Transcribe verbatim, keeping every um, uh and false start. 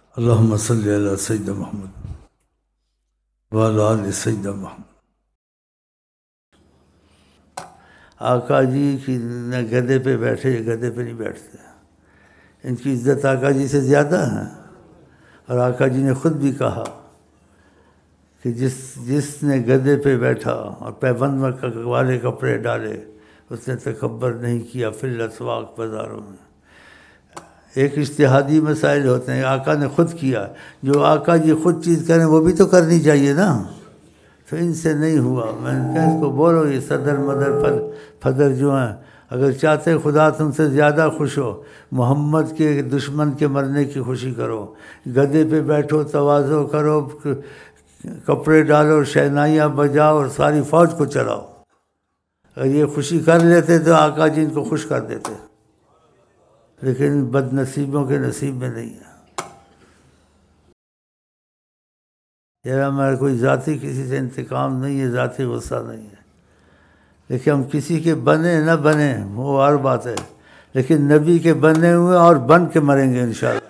اللہم صلی علی سیدنا محمد وعلی آل سیدنا محمد۔ آقا جی کی نہ گدھے پہ بیٹھے، گدھے پہ نہیں بیٹھتے، ان کی عزت آقا جی سے زیادہ ہے۔ اور آقا جی نے خود بھی کہا کہ جس جس نے گدھے پہ بیٹھا اور پیبند والے کپڑے ڈالے اس نے تکبر نہیں کیا فی الاسواق، بازاروں میں۔ ایک اجتہادی مسائل ہوتے ہیں، آقا نے خود کیا، جو آقا جی خود چیز کریں وہ بھی تو کرنی چاہیے نا۔ تو ان سے نہیں ہوا، میں نے کہا اس کو بولو یہ صدر مدر فدر جو ہیں، اگر چاہتے خدا تم سے زیادہ خوش ہو محمد کے دشمن کے مرنے کی خوشی کرو، گدھے پہ بیٹھو، تواضع کرو، کپڑے ڈالو، شہنائیاں بجاؤ اور ساری فوج کو چلاؤ۔ اگر یہ خوشی کر لیتے تو آقا جی ان کو خوش کر دیتے، لیکن بد نصیبوں کے نصیب میں نہیں ہے۔ یار ہمارا کوئی ذاتی کسی سے انتقام نہیں ہے، ذاتی غصہ نہیں ہے، لیکن ہم کسی کے بنے نہ بنے وہ اور بات ہے، لیکن نبی کے بنے ہوئے اور بن کے مریں گے انشاءاللہ۔